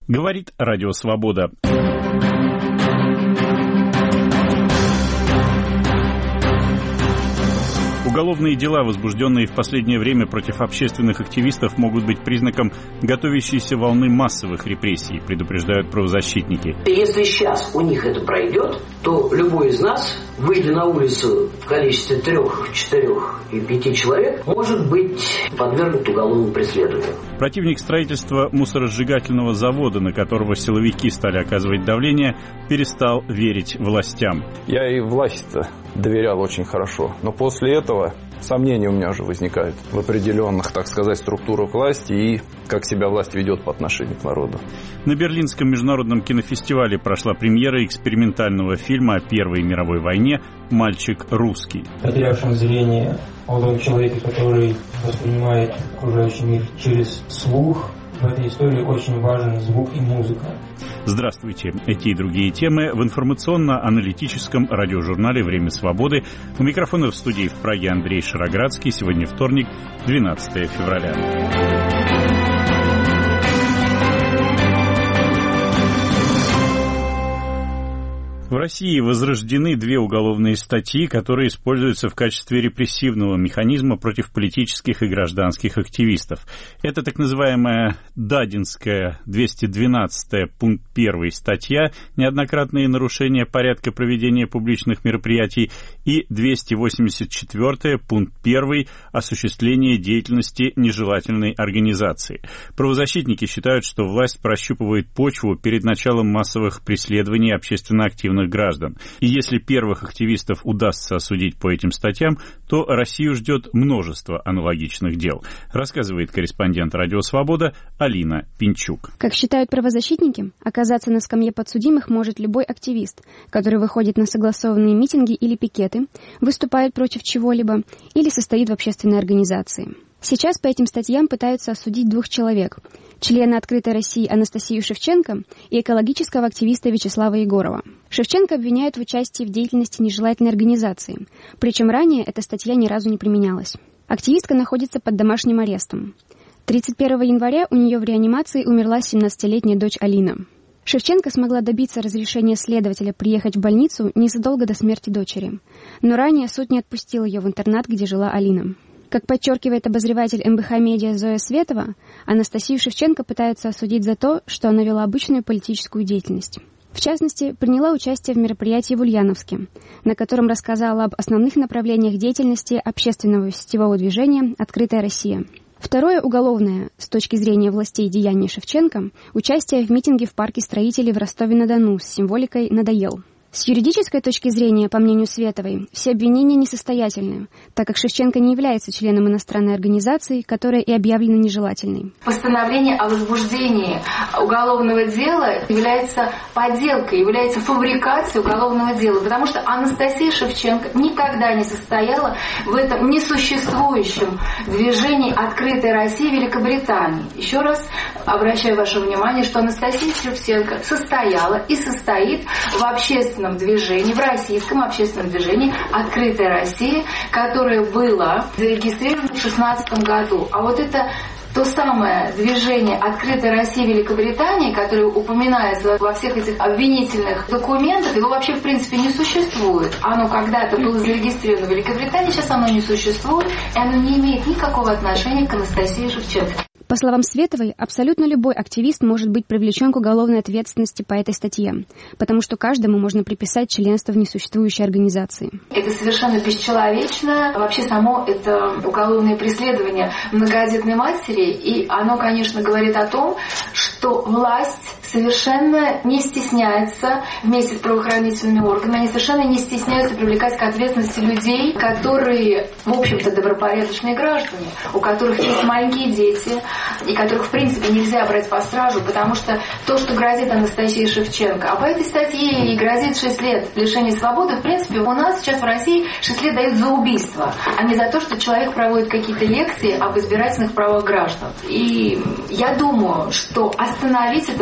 Говорит Радио Свобода. Уголовные дела, возбужденные в последнее время против общественных активистов, могут быть признаком готовящейся волны массовых репрессий, предупреждают правозащитники. Если сейчас у них это пройдет, то любой из нас, выйдя на улицу в количестве 3, 4 и 5 человек, может быть подвергнут уголовному преследованию. Противник строительства мусоросжигательного завода, на которого силовики стали оказывать давление, перестал верить властям. Я и власти-то доверял очень хорошо, но после этого сомнения у меня уже возникают в определенных, так сказать, структурах власти и как себя власть ведет по отношению к народу. На Берлинском международном кинофестивале прошла премьера экспериментального фильма о Первой мировой войне «Мальчик русский». Потерявшем зрение молодом человеке, который воспринимает окружающий мир через слух, в этой истории очень важен звук и музыка. Здравствуйте. Эти и другие темы в информационно-аналитическом радиожурнале «Время свободы». У микрофона в студии в Праге Андрей Шароградский. Сегодня вторник, 12 февраля. В России возрождены 2 уголовные статьи, которые используются в качестве репрессивного механизма против политических и гражданских активистов. Это так называемая Дадинская 212 пункт 1 статья «Неоднократные нарушения порядка проведения публичных мероприятий» и 284 пункт 1 «Осуществление деятельности нежелательной организации». Правозащитники считают, что власть прощупывает почву перед началом массовых преследований общественно активных граждан. И если первых активистов удастся осудить по этим статьям, то Россию ждет множество аналогичных дел, рассказывает корреспондент Радио Свобода Алина Пинчук. Как считают правозащитники, оказаться на скамье подсудимых может любой активист, который выходит на согласованные митинги или пикеты, выступает против чего-либо или состоит в общественной организации. Сейчас по этим статьям пытаются осудить 2 человек – члена «Открытой России» Анастасию Шевченко и экологического активиста Вячеслава Егорова. Шевченко обвиняют в участии в деятельности нежелательной организации, причем ранее эта статья ни разу не применялась. Активистка находится под домашним арестом. 31 января у нее в реанимации умерла 17-летняя дочь Алина. Шевченко смогла добиться разрешения следователя приехать в больницу незадолго до смерти дочери, но ранее суд не отпустил ее в интернат, где жила Алина. Как подчеркивает обозреватель МБХ «Медиа» Зоя Светова, Анастасию Шевченко пытаются осудить за то, что она вела обычную политическую деятельность. В частности, приняла участие в мероприятии в Ульяновске, на котором рассказала об основных направлениях деятельности общественного сетевого движения «Открытая Россия». Второе уголовное, с точки зрения властей, деяние Шевченко – участие в митинге в парке строителей в Ростове-на-Дону с символикой «Надоел». С юридической точки зрения, по мнению Световой, все обвинения несостоятельны, так как Шевченко не является членом иностранной организации, которая и объявлена нежелательной. Постановление о возбуждении уголовного дела является подделкой, является фабрикацией уголовного дела, потому что Анастасия Шевченко никогда не состояла в этом несуществующем движении «Открытой России» Великобритании. Еще раз обращаю ваше внимание, что Анастасия Шевченко состояла и состоит в общественном движении, в российском общественном движении «Открытая Россия», которое было зарегистрировано в 2016 году. А вот это то самое движение «Открытая Россия» Великобритании, которое упоминается во всех этих обвинительных документах, его вообще в принципе не существует. Оно когда-то было зарегистрировано в Великобритании, сейчас оно не существует, и оно не имеет никакого отношения к Анастасии Шевченко. По словам Световой, абсолютно любой активист может быть привлечен к уголовной ответственности по этой статье, потому что каждому можно приписать членство в несуществующей организации. Это совершенно бесчеловечно. Вообще само это уголовное преследование многодетной матери, и оно, конечно, говорит о том, что власть совершенно не стесняется вместе с правоохранительными органами, они совершенно не стесняются привлекать к ответственности людей, которые, в общем-то, добропорядочные граждане, у которых есть маленькие дети, и которых, в принципе, нельзя брать по стражу, потому что то, что грозит Анастасии Шевченко, а по этой статье ей грозит 6 лет лишения свободы, в принципе, у нас сейчас в России 6 лет дают за убийство, а не за то, что человек проводит какие-то лекции об избирательных правах граждан. И я думаю, что остановить это преследование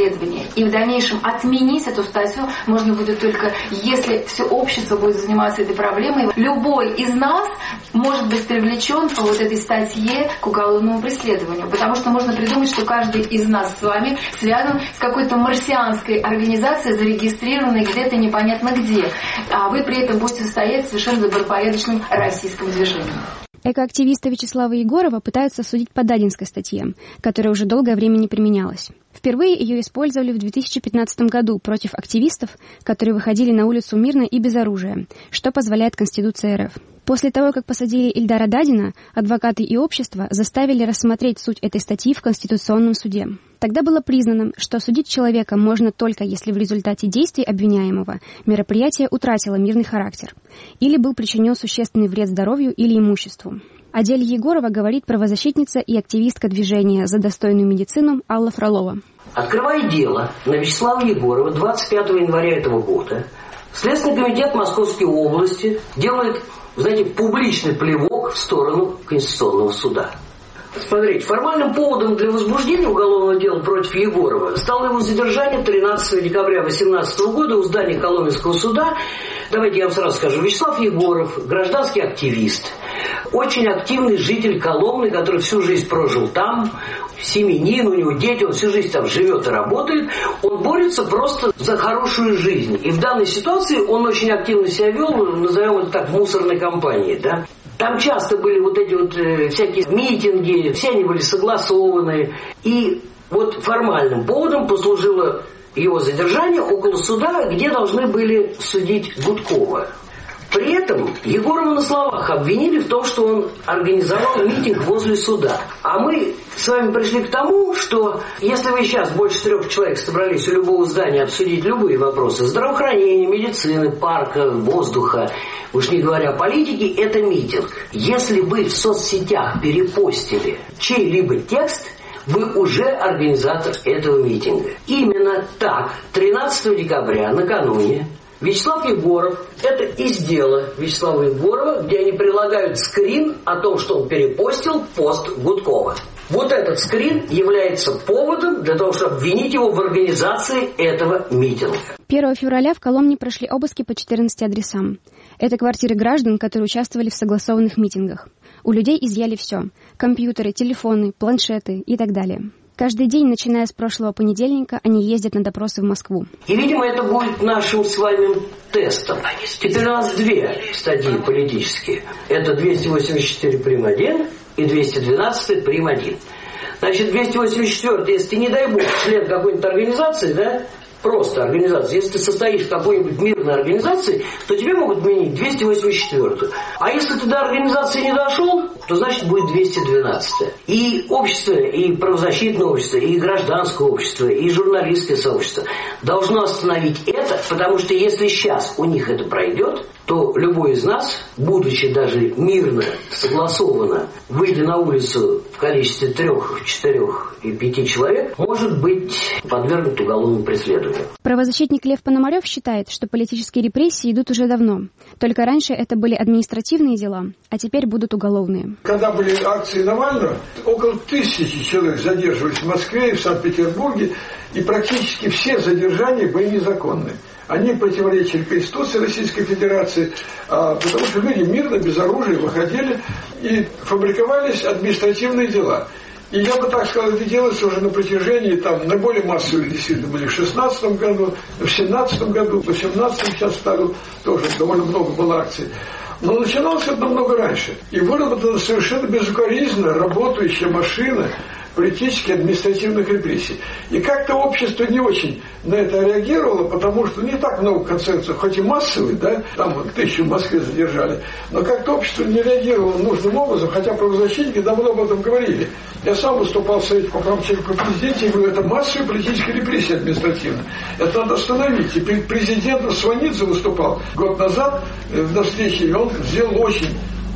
преследования. И в дальнейшем отменить эту статью можно будет только, если все общество будет заниматься этой проблемой. Любой из нас может быть привлечен по вот этой статье к уголовному преследованию. Потому что можно придумать, что каждый из нас с вами связан с какой-то марсианской организацией, зарегистрированной где-то непонятно где. А вы при этом будете состоять в совершенно добропорядочном российском движении. Экоактивиста Вячеслава Егорова пытаются судить по Дадинской статье, которая уже долгое время не применялась. Впервые ее использовали в 2015 году против активистов, которые выходили на улицу мирно и без оружия, что позволяет Конституция РФ. После того, как посадили Ильдара Дадина, адвокаты и общество заставили рассмотреть суть этой статьи в Конституционном суде. Тогда было признано, что судить человека можно только если в результате действий обвиняемого мероприятие утратило мирный характер или был причинен существенный вред здоровью или имуществу. О деле Егорова говорит правозащитница и активистка движения «За достойную медицину» Алла Фролова. Открывая дело на Вячеслава Егорова 25 января этого года, Следственный комитет Московской области делает, знаете, публичный плевок в сторону Конституционного суда. Смотрите, формальным поводом для возбуждения уголовного дела против Егорова стало его задержание 13 декабря 2018 года у здания Коломенского суда. Давайте я вам сразу скажу. Вячеслав Егоров, гражданский активист, очень активный житель Коломны, который всю жизнь прожил там, семьянин, у него дети, он всю жизнь там живет и работает. Он борется просто за хорошую жизнь. И в данной ситуации он очень активно себя вел, назовем это так, в мусорной компании, да. Там часто были вот эти вот всякие митинги, все они были согласованы. И вот формальным поводом послужило его задержание около суда, где должны были судить Гудкова. При этом Егорова на словах обвинили в том, что он организовал митинг возле суда. А мы с вами пришли к тому, что если вы сейчас больше 3 человек собрались у любого здания обсудить любые вопросы здравоохранения, медицины, парка, воздуха, уж не говоря о политике, это митинг. Если вы в соцсетях перепостили чей-либо текст, вы уже организатор этого митинга. Именно так 13 декабря, накануне, Вячеслав Егоров, это из дела Вячеслава Егорова, где они прилагают скрин о том, что он перепостил пост Гудкова. Вот этот скрин является поводом для того, чтобы обвинить его в организации этого митинга. 1 февраля в Коломне прошли обыски по 14 адресам. Это квартиры граждан, которые участвовали в согласованных митингах. У людей изъяли все – компьютеры, телефоны, планшеты и так далее. Каждый день, начиная с прошлого понедельника, они ездят на допросы в Москву. И, видимо, это будет нашим с вами тестом. Теперь у нас 2 статьи политические. Это 284 прим. 1 и 212 прим. 1. Значит, 284, если ты, не дай бог, член какой-нибудь организации, да, просто организации, если ты состоишь в какой-нибудь мирной организации, то тебе могут вменить 284. А если ты до организации не дошел, то значит будет 212. И общество, и правозащитное общество, и гражданское общество, и журналистское сообщество должно остановить это, потому что если сейчас у них это пройдет, то любой из нас, будучи даже мирно, согласованно, выйдя на улицу в количестве 3, 4 и 5 человек, может быть подвергнут уголовному преследованию. Правозащитник Лев Пономарев считает, что политические репрессии идут уже давно. Только раньше это были административные дела, а теперь будут уголовные. Когда были акции Навального, около 1000 человек задерживались в Москве и в Санкт-Петербурге, и практически все задержания были незаконны. Они противоречили Конституции Российской Федерации, потому что люди мирно, без оружия выходили и фабриковались административные дела. И я бы так сказал, это делается уже на протяжении, на более массовые действительно были в 2016 году, в 2017 году, в 2018 сейчас году тоже довольно много было акций. Но начиналось это намного раньше. И выработана совершенно безукоризненно работающая машина политических и административных репрессий. И как-то общество не очень на это реагировало, потому что не так много концертов, хоть и массовые, да, там 1000 в Москве задержали, но как-то общество не реагировало нужным образом, хотя правозащитники давно об этом говорили. Я сам выступал в Совете по правам человека при президенте и говорю, это массовая политическая репрессия административная. Это надо остановить. И перед президентом Сванидзе выступал год назад на встрече, и он сделал очень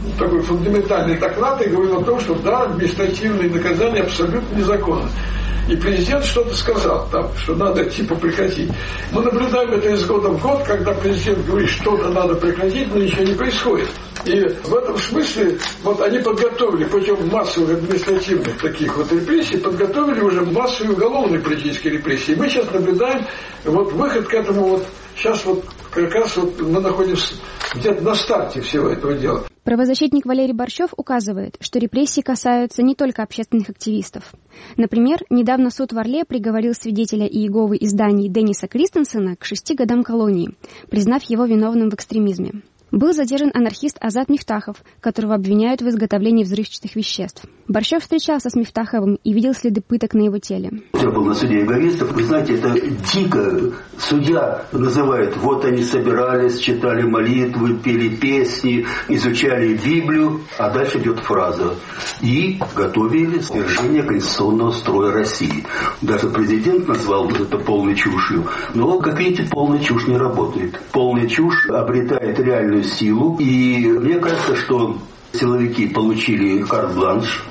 такой фундаментальный доклад и говорил о том, что да, административные наказания абсолютно незаконны. И президент что-то сказал там, что надо типа прекратить. Мы наблюдаем это из года в год, когда президент говорит, что-то надо прекратить, но ничего не происходит. И в этом смысле вот они подготовили путем массовых административных таких вот репрессий, подготовили уже массовые уголовные политические репрессии. Мы сейчас наблюдаем вот выход к этому вот. Сейчас вот как раз вот мы находимся где-то на старте всего этого дела. Правозащитник Валерий Борщев указывает, что репрессии касаются не только общественных активистов. Например, недавно суд в Орле приговорил свидетеля Иеговы из Дании Денниса Кристенсена к 6 годам колонии, признав его виновным в экстремизме. Был задержан анархист Азат Мифтахов, которого обвиняют в изготовлении взрывчатых веществ. Борщев встречался с Мифтаховым и видел следы пыток на его теле. Я был на суде иеговистов. Вы знаете, это дико. Судья называет, вот они собирались, читали молитвы, пели песни, изучали Библию, а дальше идет фраза. И готовили свержение конституционного строя России. Даже президент назвал это полной чушью. Но, как видите, полная чушь не работает. Полная чушь обретает реальную силу. И мне кажется, что силовики получили карт-бланш.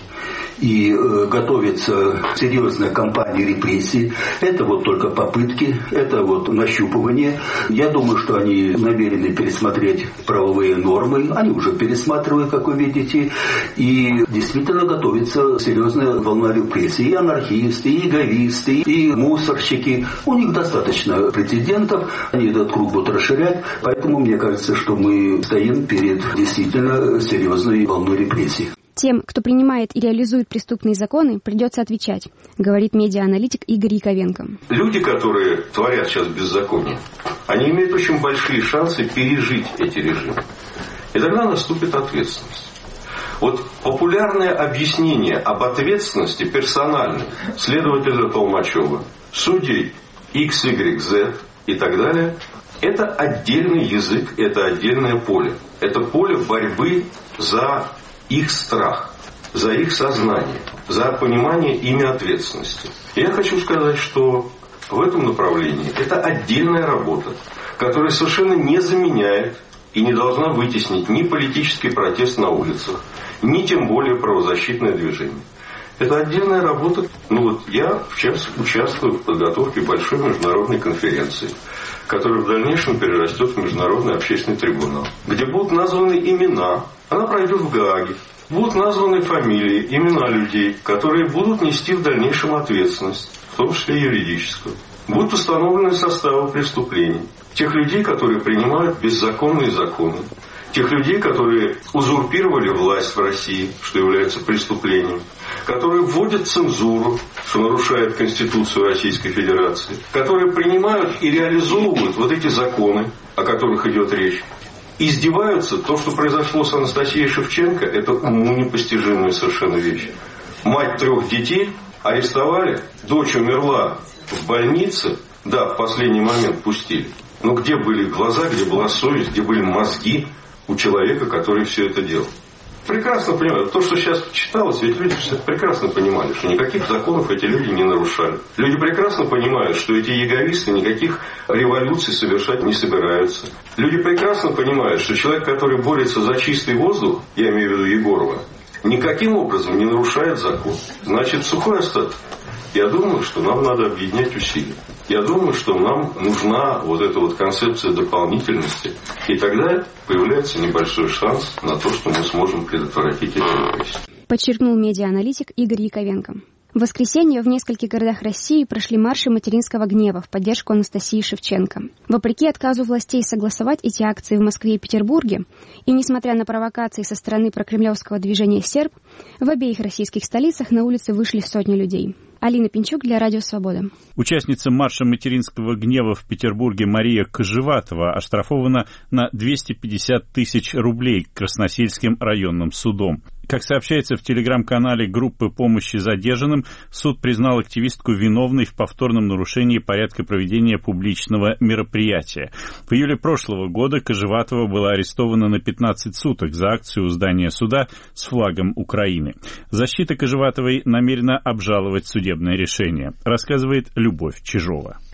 И готовится серьезная кампания репрессий. Это вот только попытки, это вот нащупывание. Я думаю, что они намерены пересмотреть правовые нормы. Они уже пересматривают, как вы видите. И действительно готовится серьезная волна репрессий. И анархисты, и иеговисты, и мусорщики. У них достаточно прецедентов. Они этот круг будут расширять. Поэтому мне кажется, что мы стоим перед действительно серьезной волной репрессий. Тем, кто принимает и реализует преступные законы, придется отвечать, говорит медиа-аналитик Игорь Яковенко. Люди, которые творят сейчас беззаконие, они имеют очень большие шансы пережить эти режимы. И тогда наступит ответственность. Вот популярное объяснение об ответственности персональной следователя Толмачева, судей X, Y, Z и так далее, это отдельный язык, это отдельное поле. Это поле борьбы за их страх, за их сознание, за понимание ими ответственности. И я хочу сказать, что в этом направлении это отдельная работа, которая совершенно не заменяет и не должна вытеснить ни политический протест на улицах, ни тем более правозащитное движение. Это отдельная работа. Я участвую в подготовке большой международной конференции, которая в дальнейшем перерастет в Международный общественный трибунал, где будут названы имена. Она пройдет в Гааге. Будут названы фамилии, имена людей, которые будут нести в дальнейшем ответственность, в том числе юридическую. Будут установлены составы преступлений. Тех людей, которые принимают беззаконные законы. Тех людей, которые узурпировали власть в России, что является преступлением. Которые вводят цензуру, что нарушает Конституцию Российской Федерации. Которые принимают и реализовывают вот эти законы, о которых идет речь. Издеваются. То, что произошло с Анастасией Шевченко, это уму непостижимая совершенно вещь. Мать 3 детей арестовали, дочь умерла в больнице, да, в последний момент пустили. Но где были глаза, где была совесть, где были мозги у человека, который все это делал? Прекрасно понимаю. То, что сейчас читалось, ведь люди прекрасно понимали, что никаких законов эти люди не нарушали. Люди прекрасно понимают, что эти иеговисты никаких революций совершать не собираются. Люди прекрасно понимают, что человек, который борется за чистый воздух, я имею в виду Егорова, никаким образом не нарушает закон. Значит, сухой остаток. Я думаю, что нам надо объединять усилия. Я думаю, что нам нужна вот эта вот концепция дополнительности. И тогда появляется небольшой шанс на то, что мы сможем предотвратить эти репрессии. Подчеркнул медиа-аналитик Игорь Яковенко. В воскресенье в нескольких городах России прошли марши материнского гнева в поддержку Анастасии Шевченко. Вопреки отказу властей согласовать эти акции в Москве и Петербурге, и несмотря на провокации со стороны прокремлевского движения «Серб», в обеих российских столицах на улицы вышли сотни людей. Алина Пинчук для Радио Свобода. Участница марша материнского гнева в Петербурге Мария Кожеватова оштрафована на 250 тысяч рублей Красносельским районным судом. Как сообщается в телеграм-канале группы помощи задержанным, суд признал активистку виновной в повторном нарушении порядка проведения публичного мероприятия. В июле прошлого года Кожеватова была арестована на 15 суток за акцию у здания суда с флагом Украины. Защита Кожеватовой намерена обжаловать судебное решение, рассказывает Любовь Чижова.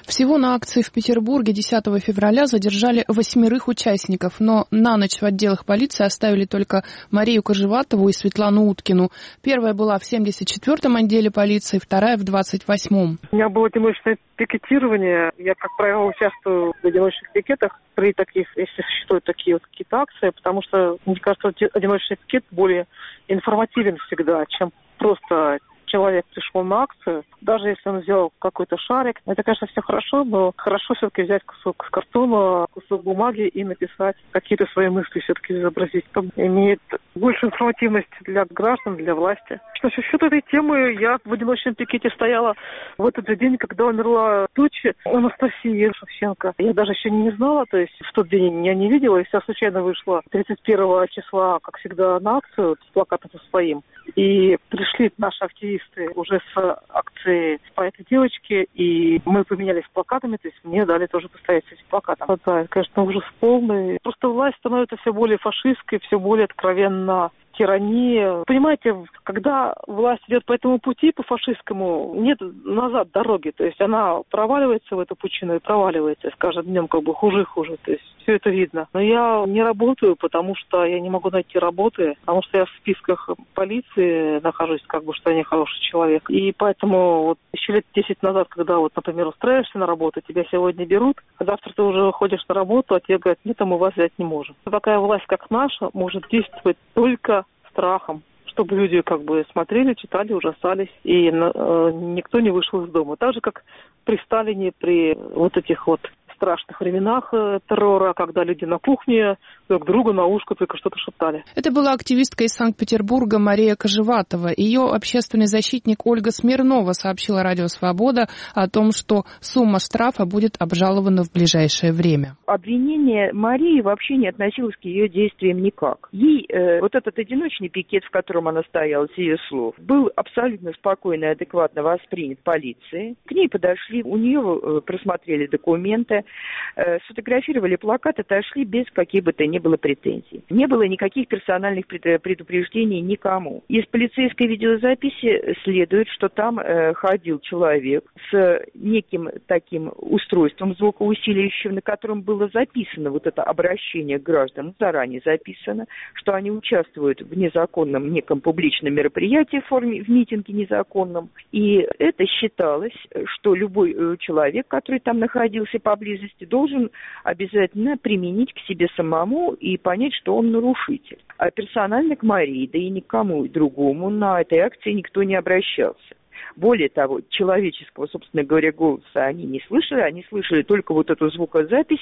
Всего на акции в Петербурге 10 февраля задержали 8 участников, но на ночь в отделах полиции оставили только Марию Кожеватову и Светлану Уткину. Первая была в 74-м отделе полиции, вторая в 28-м. У меня было одиночное пикетирование. Я, как правило, участвую в одиночных пикетах при таких, если существуют такие вот какие-то акции, потому что, мне кажется, одиночный пикет более информативен всегда, чем просто человек пришел на акцию, даже если он взял какой-то шарик, это, конечно, все хорошо, но хорошо все-таки взять кусок картона, кусок бумаги и написать какие-то свои мысли, все-таки изобразить. Это имеет больше информативности для граждан, для власти. Что насчет этой темы, я в одиночном пикете стояла в этот же день, когда умерла дочь Анастасии Шевченко. Я даже еще не знала, то есть в тот день я не видела, и я случайно вышла 31 числа, как всегда, на акцию с плакатом со своим. И пришли наши активисты уже с акцией по этой девочке, и мы поменялись плакатами, то есть мне дали тоже постоять с этим плакатом. Да, конечно, ужас полный. Просто власть становится все более фашистской, все более откровенно тирания. Понимаете, когда власть идет по этому пути, по фашистскому, нет назад дороги. То есть она проваливается в эту пучину и проваливается. С каждым днем как бы хуже и хуже. То есть все это видно. Но я не работаю, потому что я не могу найти работы, потому что я в списках полиции нахожусь, как бы, что я не хороший человек. И поэтому вот еще лет 10 назад, когда вот, например, устраиваешься на работу, тебя сегодня берут, а завтра ты уже ходишь на работу, а тебе говорят, нет, мы вас взять не можем. Такая власть, как наша, может действовать только страхом, чтобы люди как бы смотрели, читали, ужасались, и никто не вышел из дома. Так же, как при Сталине, при вот этих вот страшных временах террора, когда люди на кухне друг другу на ушко только что-то шептали. Это была активистка из Санкт-Петербурга Мария Кожеватова. Ее общественный защитник Ольга Смирнова сообщила Радио Свобода о том, что сумма штрафа будет обжалована в ближайшее время. Обвинение Марии вообще не относилось к ее действиям никак. Ей вот этот одиночный пикет, в котором она стояла, с ее слов, был абсолютно спокойно и адекватно воспринят полицией. К ней подошли, у нее просмотрели документы, сфотографировали плакат, отошли без каких бы то ни было претензий. Не было никаких персональных предупреждений никому. Из полицейской видеозаписи следует, что там ходил человек с неким таким устройством звукоусиливающим, на котором было записано вот это обращение к гражданам, заранее записано, что они участвуют в незаконном неком публичном мероприятии в митинге незаконном. И это считалось, что любой человек, который там находился поблизости, должен обязательно применить к себе самому и понять, что он нарушитель. А персонально к Марии, да и никому другому на этой акции никто не обращался. Более того, человеческого, собственно говоря, голоса они не слышали только вот эту звукозапись,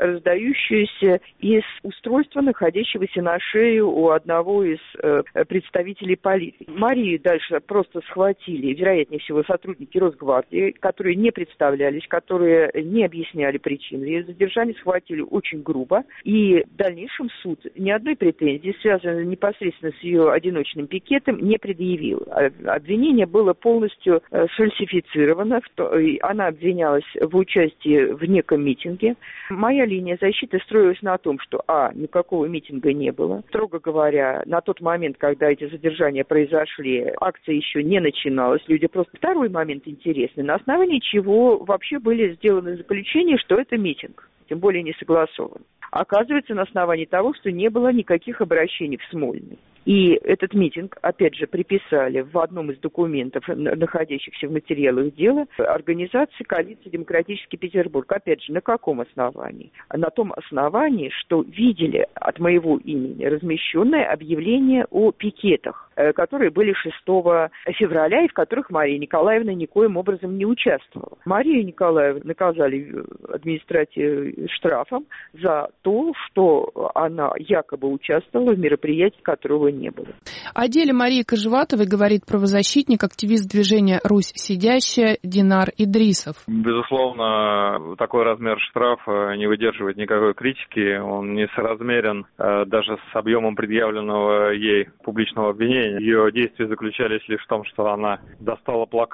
раздающуюся из устройства, находящегося на шее у одного из представителей полиции. Марию дальше просто схватили, вероятнее всего, сотрудники Росгвардии, которые не представлялись, которые не объясняли причины ее задержания, схватили очень грубо. И в дальнейшем суд ни одной претензии, связанной непосредственно с ее одиночным пикетом, не предъявил. Обвинение было полностью сфальсифицирована, она обвинялась в участии в неком митинге. Моя линия защиты строилась на том, что никакого митинга не было. Строго говоря, на тот момент, когда эти задержания произошли, акция еще не начиналась. Люди просто... Второй момент интересный, на основании чего вообще были сделаны заключения, что это митинг, тем более не согласован. Оказывается, на основании того, что не было никаких обращений в Смольный. И этот митинг, опять же, приписали в одном из документов, находящихся в материалах дела, организации коалиции «Демократический Петербург». Опять же, на каком основании? На том основании, что видели от моего имени размещенное объявление о пикетах, которые были 6 февраля и в которых Мария Николаевна никоим образом не участвовала. Марию Николаевну наказали административным штрафом за то, что она якобы участвовала в мероприятии, которого не было. О деле Марии Кожеватовой говорит правозащитник, активист движения «Русь сидящая» Динар Идрисов. Безусловно, такой размер штрафа не выдерживает никакой критики. Он несоразмерен даже с объемом предъявленного ей публичного обвинения. Ее действия заключались лишь в том, что она достала плакат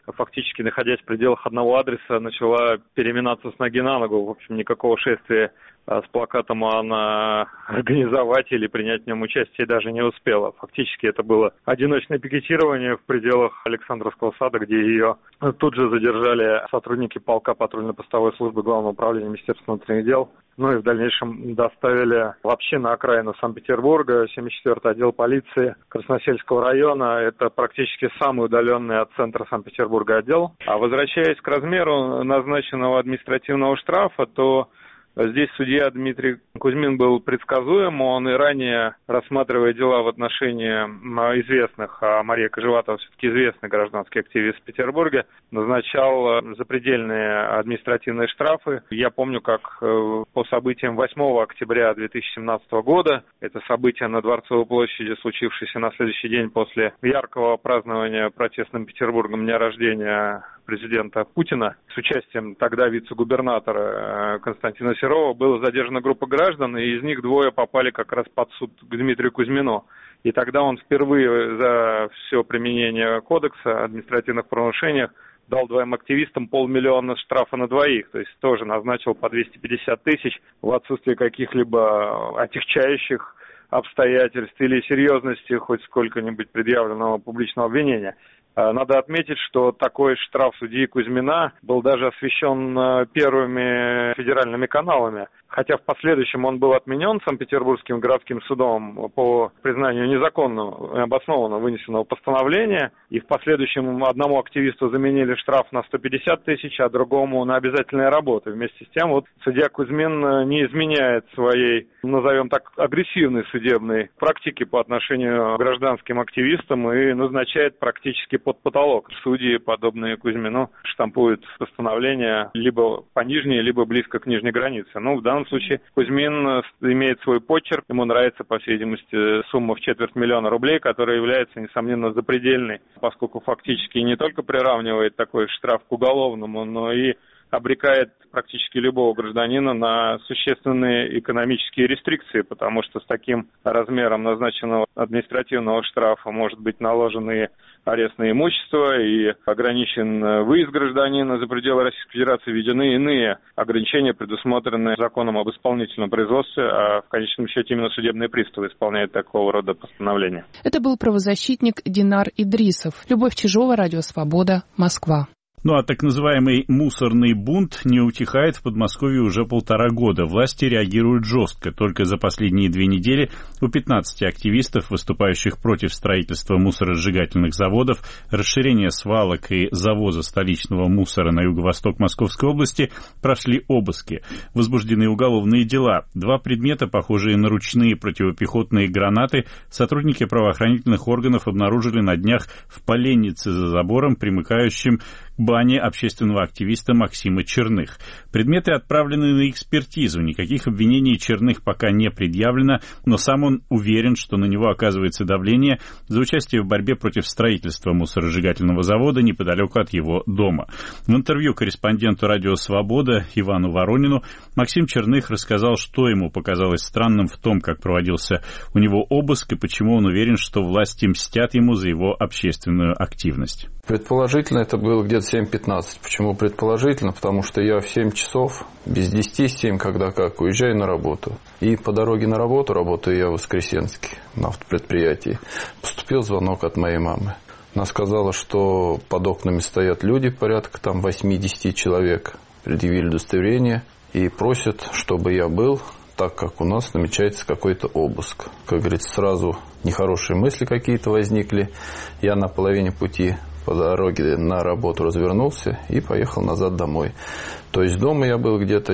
фактически находясь в пределах одного адреса, начала переминаться с ноги на ногу. В общем, никакого шествия с плакатом она организовать или принять в нем участие даже не успела. Фактически это было одиночное пикетирование в пределах Александровского сада, где ее тут же задержали сотрудники полка патрульно-постовой службы Главного управления Министерства внутренних дел. Ну и в дальнейшем доставили вообще на окраину Санкт-Петербурга, 74-й отдел полиции Красносельского района. Это практически самый удаленный от центра Санкт-Петербурга отдел. А возвращаясь к размеру назначенного административного штрафа, то здесь судья Дмитрий Кузьмин был предсказуем. Он и ранее, рассматривая дела в отношении известных, а Мария Кожеватова все-таки известный гражданский активист в Петербурге, назначал запредельные административные штрафы. Я помню, как по событиям 8 октября 2017 года, это событие на Дворцовой площади, случившееся на следующий день после яркого празднования протестным Петербургом дня рождения президента Путина, с участием тогда вице-губернатора Константина Серова, была задержана группа граждан, и из них двое попали как раз под суд к Дмитрию Кузьмину. И тогда он впервые за все применение кодекса о административных правонарушениях дал двоим активистам 500 000 штрафа на двоих, то есть тоже назначил по 250 тысяч в отсутствие каких-либо отягчающих обстоятельств или серьезности хоть сколько-нибудь предъявленного публичного обвинения. Надо отметить, что такой штраф судьи Кузьмина был даже освещен первыми федеральными каналами, хотя в последующем он был отменен Санкт-Петербургским городским судом по признанию незаконного и обоснованно вынесенного постановления, и в последующем одному активисту заменили штраф на 150 тысяч, а другому на обязательные работы. Вместе с тем вот судья Кузьмин не изменяет своей, назовем так, агрессивной судебной практики по отношению к гражданским активистам и назначает практически под потолок. Судьи, подобные Кузьмину, штампуют постановления либо по нижней, либо близко к нижней границе. Ну, в данном случае Кузьмин имеет свой почерк, ему нравится, по всей видимости, сумма в 250 000 рублей, которая является, несомненно, запредельной, поскольку фактически не только приравнивает такой штраф к уголовному, но и обрекает практически любого гражданина на существенные экономические рестрикции, потому что с таким размером назначенного административного штрафа может быть наложен и арест на имущество, и ограничен выезд гражданина за пределы Российской Федерации, введены иные ограничения, предусмотренные законом об исполнительном производстве, а в конечном счете именно судебные приставы исполняют такого рода постановления. Это был правозащитник Динар Идрисов. Любовь Чижова, Радио Свобода, Москва. Ну а так называемый мусорный бунт не утихает в Подмосковье уже 1,5 года. Власти реагируют жестко. Только за последние 2 недели у 15 активистов, выступающих против строительства мусоросжигательных заводов, расширения свалок и завоза столичного мусора на юго-восток Московской области, прошли обыски. Возбуждены уголовные дела. 2 предмета, похожие на ручные противопехотные гранаты, сотрудники правоохранительных органов обнаружили на днях в поленнице за забором, примыкающим к бане общественного активиста Максима Черных. Предметы отправлены на экспертизу. Никаких обвинений Черных пока не предъявлено, но сам он уверен, что на него оказывается давление за участие в борьбе против строительства мусоросжигательного завода неподалеку от его дома. В интервью корреспонденту «Радио Свобода» Ивану Воронину Максим Черных рассказал, что ему показалось странным в том, как проводился у него обыск и почему он уверен, что власти мстят ему за его общественную активность. Предположительно, это было где-то 7:15. Почему предположительно? Потому что я в 7 часов, без 10-7, когда как, уезжаю на работу. И по дороге на работу, работаю я в Воскресенске, на автопредприятии, поступил звонок от моей мамы. Она сказала, что под окнами стоят люди, порядка там 8-10 человек, предъявили удостоверение и просят, чтобы я был, так как у нас намечается какой-то обыск. Как говорится, сразу нехорошие мысли какие-то возникли. Я на половине пути по дороге на работу развернулся и поехал назад домой. То есть дома я был где-то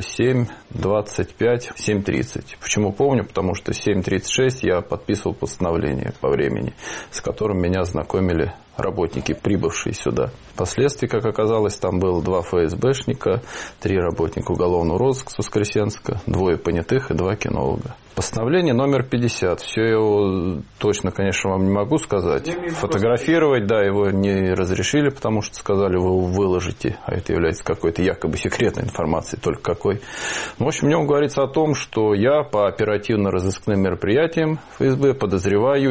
7:25, 7:30. Почему помню? Потому что 7:36 я подписывал постановление по времени, с которым меня ознакомили работники, прибывшие сюда. Впоследствии, как оказалось, там было 2 ФСБшника, 3 работника уголовного розыска с Воскресенска, 2 понятых и 2 кинолога. Постановление номер 50. Все его точно, конечно, вам не могу сказать. Фотографировать, да, его не разрешили, потому что сказали, вы его выложите. А это является какой-то якобы секретной информацией. Только какой. В общем, в нем говорится о том, что я по оперативно-розыскным мероприятиям ФСБ подозреваюсь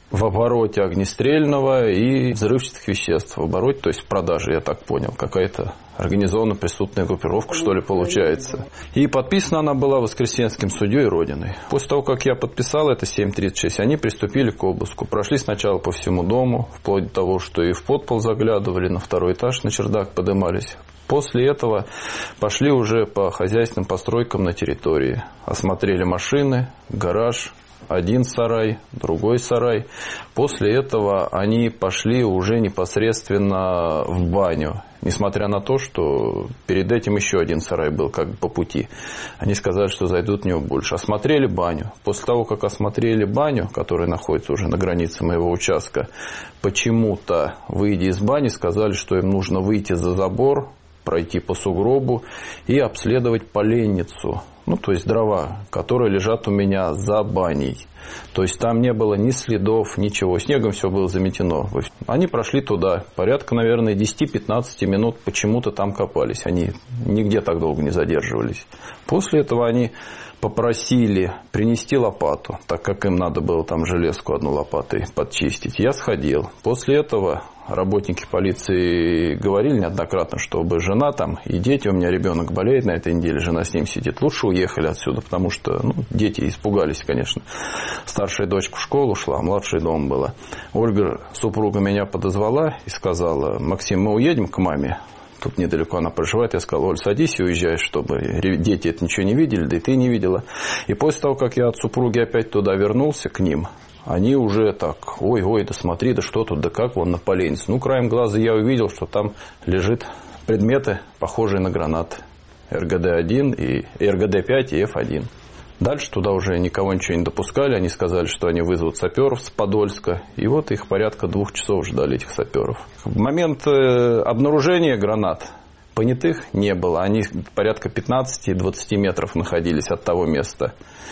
в обороте огнестрельного и взрывчатых веществ. В обороте, то есть в продаже, я так понял, какая-то организованная преступная группировка, что ли, получается. И подписана она была Воскресенским судьей Родиной. После того, как я подписал это 7:36, они приступили к обыску. Прошли сначала по всему дому, вплоть до того, что и в подпол заглядывали, на второй этаж, на чердак поднимались. После этого пошли уже по хозяйственным постройкам на территории. Осмотрели машины, гараж, один сарай, другой сарай. После этого они пошли уже непосредственно в баню. Несмотря на то, что перед этим еще один сарай был как бы по пути. Они сказали, что зайдут в него больше. Осмотрели баню. После того, как осмотрели баню, которая находится уже на границе моего участка, почему-то, выйдя из бани, сказали, что им нужно выйти за забор, пройти по сугробу и обследовать поленницу. То есть дрова, которые лежат у меня за баней. То есть там не было ни следов, ничего. Снегом все было заметено. Они прошли туда. Порядка, наверное, 10-15 минут почему-то там копались. Они нигде так долго не задерживались. После этого они попросили принести лопату, так как им надо было там железку одну лопатой подчистить. Я сходил. После этого работники полиции говорили неоднократно, чтобы жена там и дети, у меня ребенок болеет на этой неделе, жена с ним сидит, лучше уехали отсюда, потому что дети испугались, конечно. Старшая дочка в школу шла, а младшая дома была. Ольга, супруга, меня подозвала и сказала: Максим, мы уедем к маме. Тут недалеко она проживает. Я сказал: Оль, садись и уезжай, чтобы дети это ничего не видели, да и ты не видела. И после того, как я от супруги опять туда вернулся к ним, они уже так: ой, да смотри, да что тут, да как вон на поленнице. Краем глаза я увидел, что там лежит предметы, похожие на гранаты. РГД-1, и РГД-5 и F1. Дальше туда уже никого ничего не допускали. Они сказали, что они вызовут саперов с Подольска. И вот их порядка 2 часов ждали, этих саперов. В момент обнаружения гранат понятых не было. Они порядка 15-20 метров находились от того места.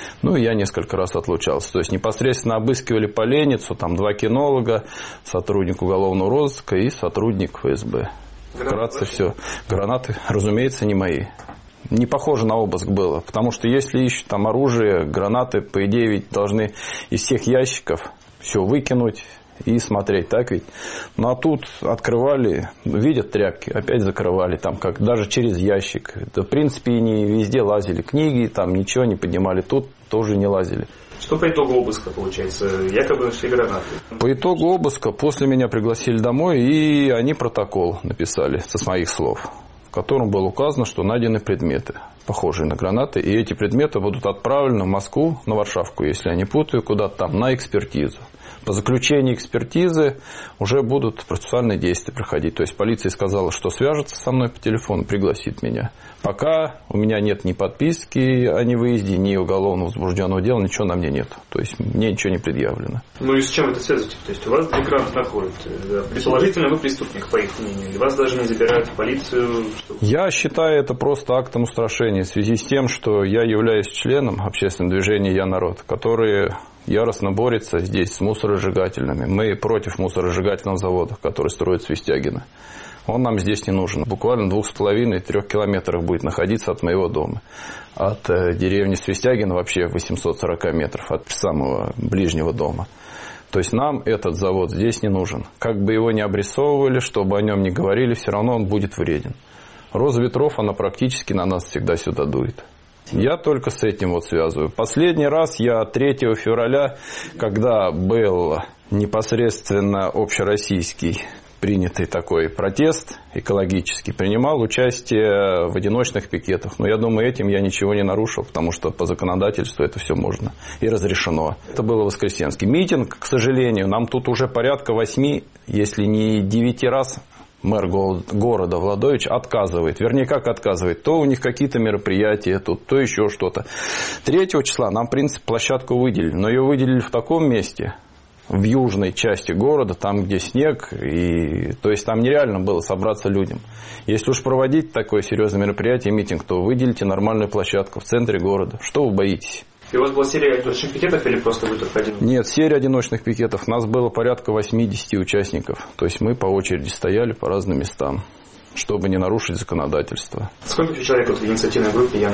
Я несколько раз отлучался. То есть непосредственно обыскивали поленницу. Там 2 кинолога, сотрудник уголовного розыска и сотрудник ФСБ. Вкратце все. Гранаты, разумеется, не мои. Не похоже на обыск было, потому что если ищут там оружие, гранаты, по идее, ведь должны из всех ящиков все выкинуть и смотреть, так ведь? А тут открывали, видят тряпки, опять закрывали, там как даже через ящик. Да, в принципе, и не везде лазили книги, там ничего не поднимали, тут тоже не лазили. Что по итогу обыска получается? Якобы нашли гранаты. По итогу обыска после меня пригласили домой, и они протокол написали со своих слов, в котором было указано, что найдены предметы, похожие на гранаты, и эти предметы будут отправлены в Москву, на Варшавку, если я не путаю, куда-то там, на экспертизу. По заключении экспертизы уже будут процессуальные действия проходить. То есть полиция сказала, что свяжется со мной по телефону, пригласит меня. Пока у меня нет ни подписки о невыезде, ни уголовно возбужденного дела, ничего на мне нет. То есть мне ничего не предъявлено. И с чем это связываете? То есть у вас гранат находят. Предположительно, вы преступник, по их мнению. И вас даже не забирают в полицию. Я считаю это просто актом устрашения в связи с тем, что я являюсь членом общественного движения «Я народ», которые яростно борется здесь с мусоросжигательными. Мы против мусоросжигательного завода, который строит Свистягино. Он нам здесь не нужен. Буквально 2,5-3 километрах будет находиться от моего дома. От деревни Свистягино вообще 840 метров от самого ближнего дома. То есть нам этот завод здесь не нужен. Как бы его ни обрисовывали, чтобы о нем не говорили, все равно он будет вреден. Роза ветров, она практически на нас всегда сюда дует. Я только с этим связываю. Последний раз я 3 февраля, когда был непосредственно общероссийский принятый такой протест экологический, принимал участие в одиночных пикетах. Но я думаю, этим я ничего не нарушил, потому что по законодательству это все можно и разрешено. Это было Воскресенский митинг, к сожалению. Нам тут уже порядка 8, если не 9 раз мэр города Владович отказывает. Вернее, как отказывает? То у них какие-то мероприятия, то еще что-то. 3 числа нам, в принципе, площадку выделили. Но ее выделили в таком месте, в южной части города, там, где снег. И, то есть, там нереально было собраться людям. Если уж проводить такое серьезное мероприятие, митинг, то выделите нормальную площадку в центре города. Что вы боитесь? И у вас была серия одиночных пикетов или просто вы только один? Нет, серия одиночных пикетов. Нас было порядка 80 участников. То есть мы по очереди стояли по разным местам, чтобы не нарушить законодательство. Сколько человек в инициативной группе «Я народ»?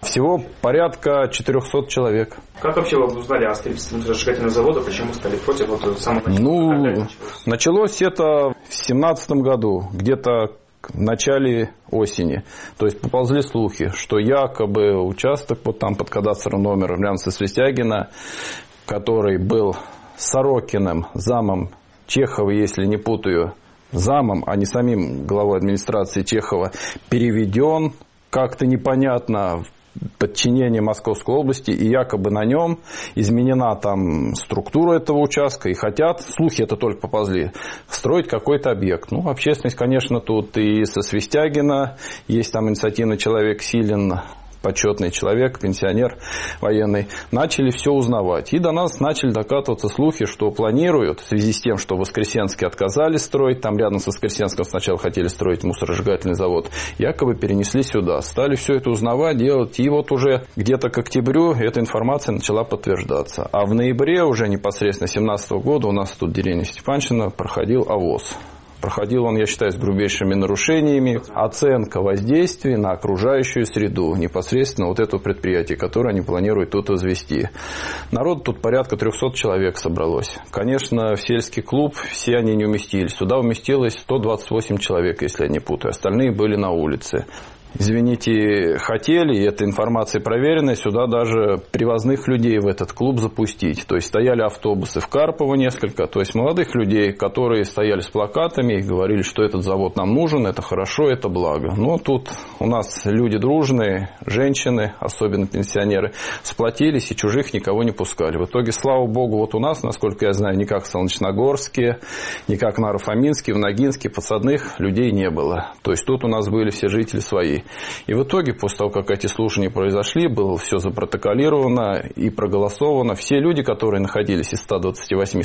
Всего порядка 400 человек. Как вообще вы узнали о строительстве мусоросжигательного завода? Почему стали против самого начала? Началось это в 2017 году, где-то в начале осени. То есть поползли слухи, что якобы участок там под кадастровым номером Лянца Свистягина, который был Сорокиным, замом Чехова, если не путаю, замом, а не самим главой администрации Чехова, переведен как-то непонятно в подчинение Московской области, и якобы на нем изменена там структура этого участка, и хотят, слухи это только поползли, строить какой-то объект. Общественность, конечно, тут и со Свистягина, есть там инициативный человек Силин, почетный человек, пенсионер военный, начали все узнавать. И до нас начали докатываться слухи, что планируют, в связи с тем, что в Воскресенске отказались строить, там рядом с Воскресенском сначала хотели строить мусоросжигательный завод, якобы перенесли сюда. Стали все это узнавать, делать, и вот уже где-то к октябрю эта информация начала подтверждаться. А в ноябре уже непосредственно 2017 года у нас тут в деревне Степанщина проходил ОВОС. Проходил он, я считаю, с грубейшими нарушениями. Оценка воздействия на окружающую среду. Непосредственно вот этого предприятия, которое они планируют тут возвести. Народ тут порядка 300 человек собралось. Конечно, в сельский клуб все они не уместились. Сюда уместилось 128 человек, если я не путаю. Остальные были на улице. Извините, хотели, и эта информация проверенная, сюда даже привозных людей в этот клуб запустить. То есть стояли автобусы в Карпово несколько, то есть молодых людей, которые стояли с плакатами и говорили, что этот завод нам нужен, это хорошо, это благо. Но тут у нас люди дружные, женщины, особенно пенсионеры, сплотились и чужих никого не пускали. В итоге, слава богу, вот у нас, насколько я знаю, ни как в Солнечногорске, ни как в Наро-Фоминске, в Ногинске подсадных людей не было. То есть тут у нас были все жители свои. И в итоге, после того, как эти слушания произошли, было все запротоколировано и проголосовано. Все люди, которые находились из 128,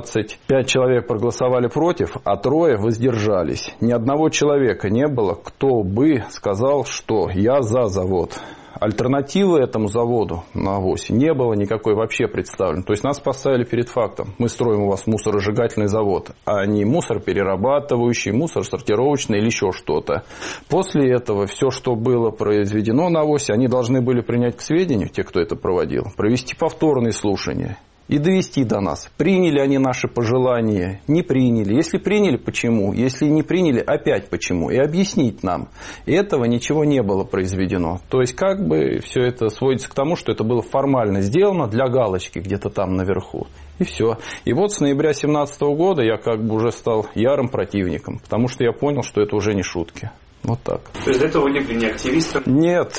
125 человек проголосовали против, а 3 воздержались. Ни одного человека не было, кто бы сказал, что я за завод. Альтернативы этому заводу на ОВОСе не было никакой вообще представлено. То есть нас поставили перед фактом. Мы строим у вас мусоросжигательный завод, а не мусор-перерабатывающий, мусор-сортировочный или еще что-то. После этого все, что было произведено на ОВОСе, они должны были принять к сведению, те, кто это проводил, провести повторные слушания. И довести до нас, приняли они наши пожелания, не приняли. Если приняли, почему? Если не приняли, опять почему? И объяснить нам. И этого ничего не было произведено. То есть, как бы все это сводится к тому, что это было формально сделано для галочки где-то там наверху. И все. И вот с ноября 2017 года я как бы уже стал ярым противником, потому что я понял, что это уже не шутки. Вот так. То есть до этого вы не были ни активистом? Нет,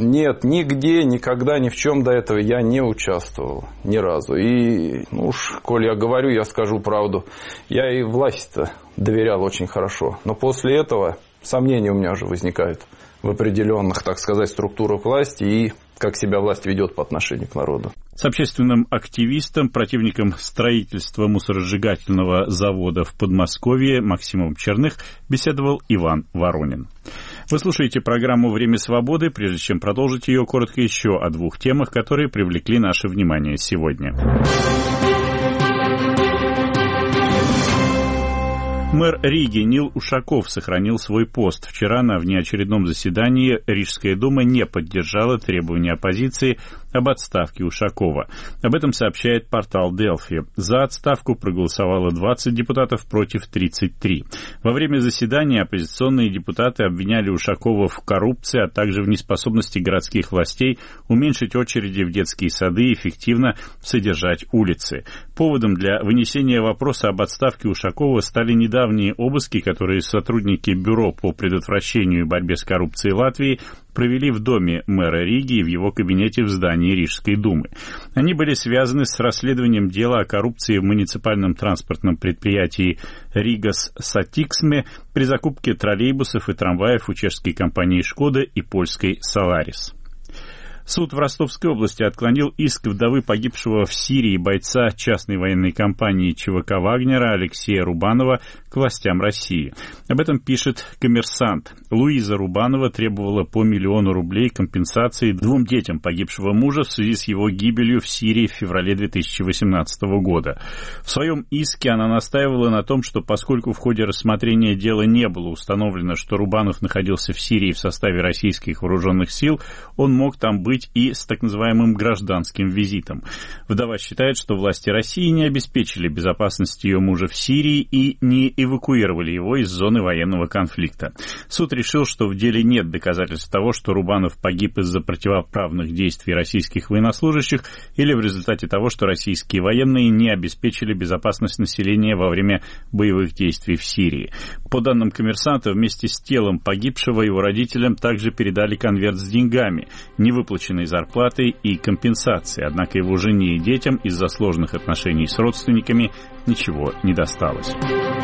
нигде, никогда, ни в чем до этого я не участвовал. Ни разу. И, коль я говорю, я скажу правду. Я и власти-то доверял очень хорошо. Но после этого сомнения у меня уже возникают в определенных, так сказать, структурах власти и как себя власть ведет по отношению к народу. С общественным активистом, противником строительства мусоросжигательного завода в Подмосковье Максимом Черных беседовал Иван Воронин. Вы слушаете программу «Время свободы». Прежде чем продолжить ее, коротко еще о 2 темах, которые привлекли наше внимание сегодня. Мэр Риги Нил Ушаков сохранил свой пост. Вчера на внеочередном заседании Рижская дума не поддержала требования оппозиции об отставке Ушакова. Об этом сообщает портал Delphi. За отставку проголосовало 20 депутатов против 33. Во время заседания оппозиционные депутаты обвиняли Ушакова в коррупции, а также в неспособности городских властей уменьшить очереди в детские сады и эффективно содержать улицы. Поводом для вынесения вопроса об отставке Ушакова стали недавние обыски, которые сотрудники Бюро по предотвращению и борьбе с коррупцией Латвии провели в доме мэра Риги и в его кабинете в здании Рижской думы. Они были связаны с расследованием дела о коррупции в муниципальном транспортном предприятии Ригас Сатиксме при закупке троллейбусов и трамваев у чешской компании «Шкода» и польской «Соларис». Суд в Ростовской области отклонил иск вдовы погибшего в Сирии бойца частной военной компании ЧВК «Вагнера» Алексея Рубанова, к властям России. Об этом пишет «Коммерсант». Луиза Рубанова требовала по 1 миллиону рублей компенсации 2 детям погибшего мужа в связи с его гибелью в Сирии в феврале 2018 года. В своем иске она настаивала на том, что поскольку в ходе рассмотрения дела не было установлено, что Рубанов находился в Сирии в составе российских вооруженных сил, он мог там быть и с так называемым гражданским визитом. Вдова считает, что власти России не обеспечили безопасность ее мужа в Сирии и не эвакуировали его из зоны военного конфликта. Суд решил, что в деле нет доказательств того, что Рубанов погиб из-за противоправных действий российских военнослужащих или в результате того, что российские военные не обеспечили безопасность населения во время боевых действий в Сирии. По данным «Коммерсанта», вместе с телом погибшего его родителям также передали конверт с деньгами, невыплаченной зарплатой и компенсацией, однако его жене и детям из-за сложных отношений с родственниками ничего не досталось.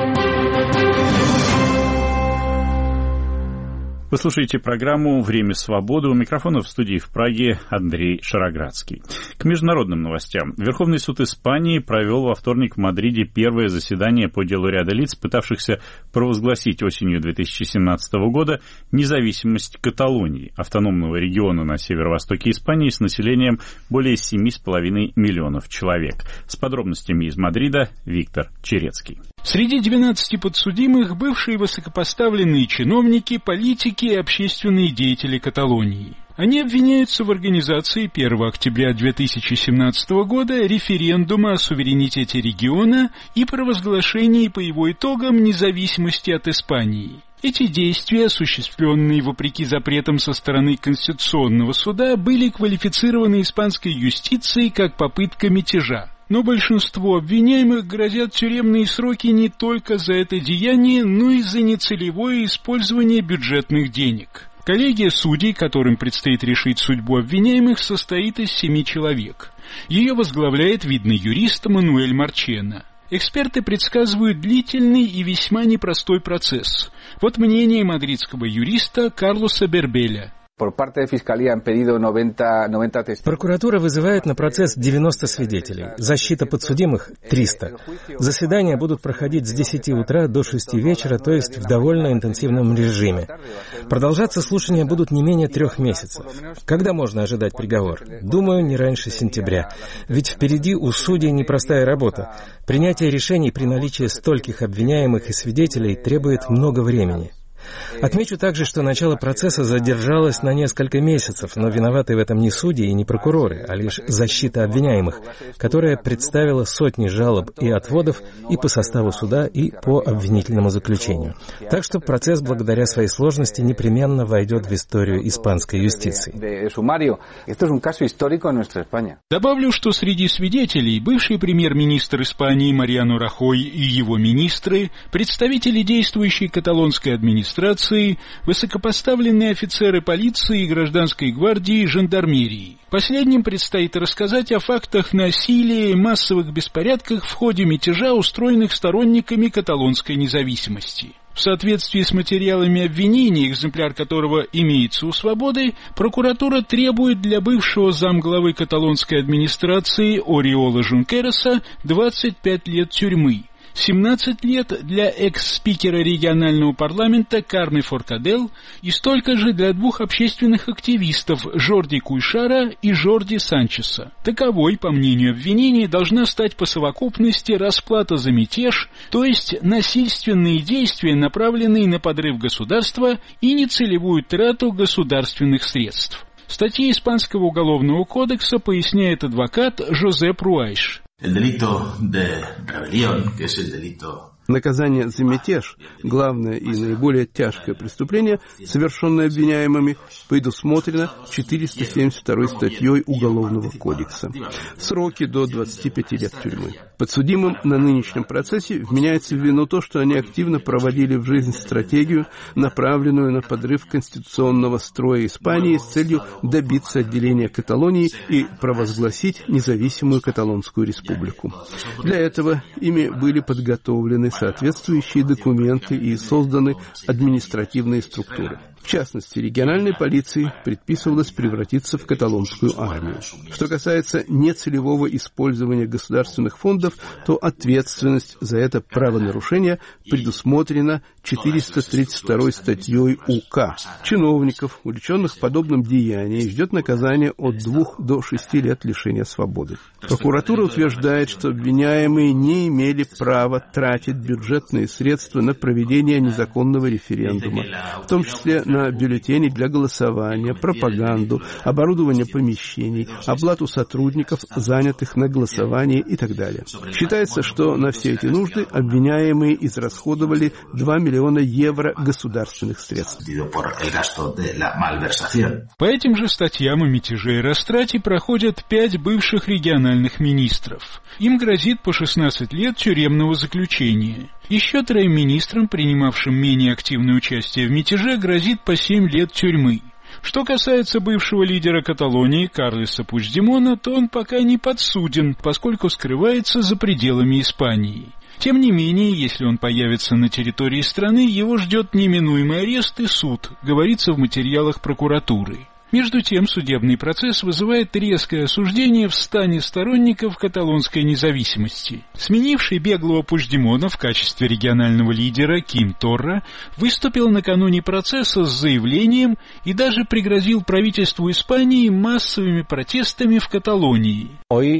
Вы слушаете программу «Время свободы». У микрофона в студии в Праге Андрей Шароградский. К международным новостям. Верховный суд Испании провел во вторник в Мадриде первое заседание по делу ряда лиц, пытавшихся провозгласить осенью 2017 года независимость Каталонии, автономного региона на северо-востоке Испании с населением более 7,5 миллионов человек. С подробностями из Мадрида Виктор Черецкий. Среди 12 подсудимых бывшие высокопоставленные чиновники, политики и общественные деятели Каталонии. Они обвиняются в организации 1 октября 2017 года референдума о суверенитете региона и провозглашении по его итогам независимости от Испании. Эти действия, осуществленные вопреки запретам со стороны Конституционного суда, были квалифицированы испанской юстицией как попытка мятежа. Но большинству обвиняемых грозят тюремные сроки не только за это деяние, но и за нецелевое использование бюджетных денег. Коллегия судей, которым предстоит решить судьбу обвиняемых, состоит из 7 человек. Ее возглавляет видный юрист Мануэль Марчена. Эксперты предсказывают длительный и весьма непростой процесс. Вот мнение мадридского юриста Карлоса Бербеля. Прокуратура вызывает на процесс 90 свидетелей, защита подсудимых — 300. Заседания будут проходить с 10 утра до 6 вечера, то есть в довольно интенсивном режиме. Продолжаться слушания будут не менее 3 месяцев. Когда можно ожидать приговор? Думаю, не раньше сентября. Ведь впереди у судей непростая работа. Принятие решений при наличии стольких обвиняемых и свидетелей требует много времени. Отмечу также, что начало процесса задержалось на несколько месяцев, но виноваты в этом не судьи и не прокуроры, а лишь защита обвиняемых, которая представила сотни жалоб и отводов и по составу суда, и по обвинительному заключению. Так что процесс, благодаря своей сложности, непременно войдет в историю испанской юстиции. Добавлю, что среди свидетелей бывший премьер-министр Испании Мариано Рахой и его министры, представители действующей каталонской администрации, высокопоставленные офицеры полиции и гражданской гвардии и жандармерии. Последним предстоит рассказать о фактах насилия и массовых беспорядках в ходе мятежа, устроенных сторонниками каталонской независимости. В соответствии с материалами обвинения, экземпляр которого имеется у свободы, прокуратура требует для бывшего замглавы каталонской администрации Ориола Жункереса 25 лет тюрьмы. 17 лет для экс-спикера регионального парламента Карме Форкадел и столько же для 2 общественных активистов Жорди Куйшара и Жорди Санчеса. Таковой, по мнению обвинения, должна стать по совокупности расплата за мятеж, то есть насильственные действия, направленные на подрыв государства и нецелевую трату государственных средств. В статье Испанского уголовного кодекса поясняет адвокат Жозе Пруайш. Наказание за мятеж, главное и наиболее тяжкое преступление, совершенное обвиняемыми, предусмотрено 472 статьей Уголовного кодекса. Сроки до 25 лет тюрьмы. Подсудимым на нынешнем процессе вменяется в вину то, что они активно проводили в жизнь стратегию, направленную на подрыв конституционного строя Испании с целью добиться отделения Каталонии и провозгласить независимую Каталонскую республику. Для этого ими были подготовлены соответствующие документы и созданы административные структуры. В частности, региональной полиции предписывалось превратиться в каталонскую армию. Что касается нецелевого использования государственных фондов, то ответственность за это правонарушение предусмотрена 432 статьей УК. Чиновников, увлеченных подобным деянием, ждет наказание от 2 до 6 лет лишения свободы. Прокуратура утверждает, что обвиняемые не имели права тратить бюджетные средства на проведение незаконного референдума, в том числе на бюллетени для голосования, пропаганду, оборудование помещений, оплату сотрудников, занятых на голосовании и так далее. Считается, что на все эти нужды обвиняемые израсходовали 2 миллиона евро государственных средств. По этим же статьям о мятеже и растрате проходят 5 бывших региональных министров. Им грозит по 16 лет тюремного заключения. Еще 3 министрам, принимавшим менее активное участие в мятеже, грозит по 7 лет тюрьмы. Что касается бывшего лидера Каталонии Карлеса Пучдемона, то он пока не подсуден, поскольку скрывается за пределами Испании. Тем не менее, если он появится на территории страны, его ждет неминуемый арест и суд, говорится в материалах прокуратуры. Между тем, судебный процесс вызывает резкое осуждение в стане сторонников каталонской независимости. Сменивший беглого Пучдемона в качестве регионального лидера Ким Торра выступил накануне процесса с заявлением и даже пригрозил правительству Испании массовыми протестами в Каталонии.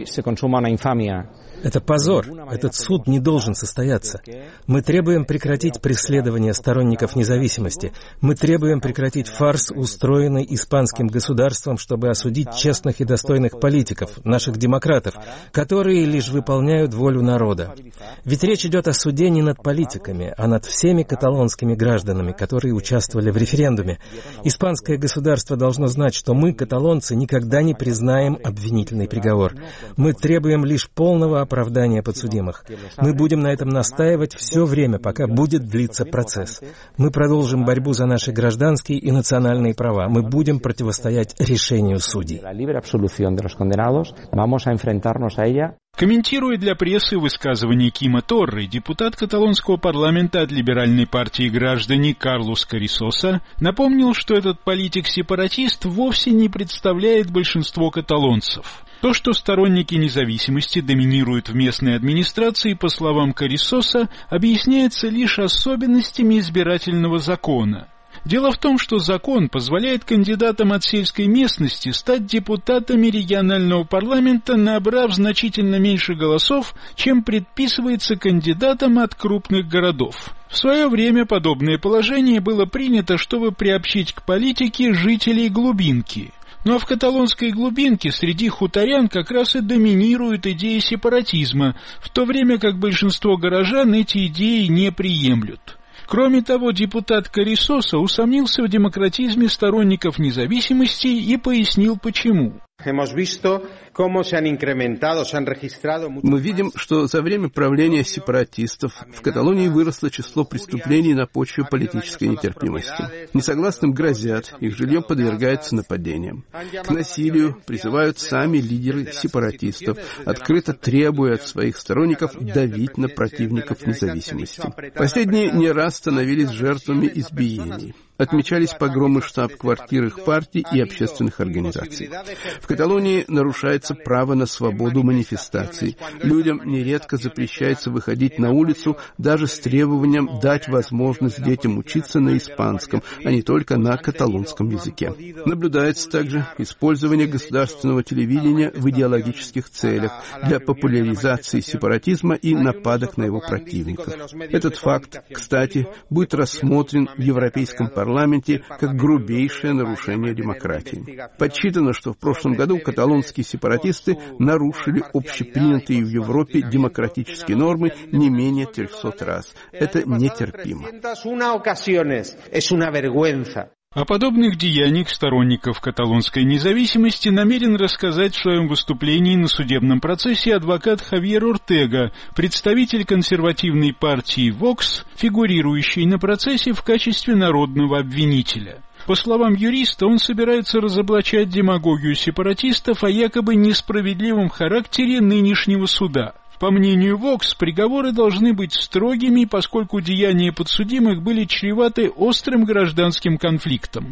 Это позор. Этот суд не должен состояться. Мы требуем прекратить преследование сторонников независимости. Мы требуем прекратить фарс, устроенный испанским государством, чтобы осудить честных и достойных политиков, наших демократов, которые лишь выполняют волю народа. Ведь речь идет о суде не над политиками, а над всеми каталонскими гражданами, которые участвовали в референдуме. Испанское государство должно знать, что мы, каталонцы, никогда не признаем обвинительный приговор. Мы требуем лишь полного оправдания подсудимых. Мы будем на этом настаивать все время, пока будет длиться процесс. Мы продолжим борьбу за наши гражданские и национальные права. Мы будем противостоять решению судей. Комментируя для прессы высказывание Кима Торры, депутат каталонского парламента от либеральной партии граждане Карлос Карисоса напомнил, что этот политик-сепаратист вовсе не представляет большинство каталонцев. То, что сторонники независимости доминируют в местной администрации, по словам Карисоса, объясняется лишь особенностями избирательного закона. Дело в том, что закон позволяет кандидатам от сельской местности стать депутатами регионального парламента, набрав значительно меньше голосов, чем предписывается кандидатам от крупных городов. В свое время подобное положение было принято, чтобы приобщить к политике жителей глубинки. Ну а в каталонской глубинке среди хуторян как раз и доминирует идея сепаратизма, в то время как большинство горожан эти идеи не приемлют. Кроме того, депутат Карисоса усомнился в демократизме сторонников независимости и пояснил, почему. Мы видим, что за время правления сепаратистов в Каталонии выросло число преступлений на почве политической нетерпимости. Несогласным грозят, их жилье подвергается нападениям. К насилию призывают сами лидеры сепаратистов, открыто требуя от своих сторонников давить на противников независимости. Последние не раз становились жертвами избиений. Отмечались погромы штаб-квартир их партий и общественных организаций. В Каталонии нарушается право на свободу манифестаций. Людям нередко запрещается выходить на улицу даже с требованием дать возможность детям учиться на испанском, а не только на каталонском языке. Наблюдается также использование государственного телевидения в идеологических целях для популяризации сепаратизма и нападок на его противников. Этот факт, кстати, будет рассмотрен в Европейском парламенте как грубейшее нарушение демократии. Подсчитано, что в прошлом году каталонские сепаратисты нарушили общепринятые в Европе демократические нормы не менее 300 раз. Это нетерпимо. О подобных деяниях сторонников каталонской независимости намерен рассказать в своем выступлении на судебном процессе адвокат Хавьер Ортега, представитель консервативной партии Vox, фигурирующий на процессе в качестве народного обвинителя. По словам юриста, он собирается разоблачать демагогию сепаратистов о якобы несправедливом характере нынешнего суда. По мнению Vox, приговоры должны быть строгими, поскольку деяния подсудимых были чреваты острым гражданским конфликтом.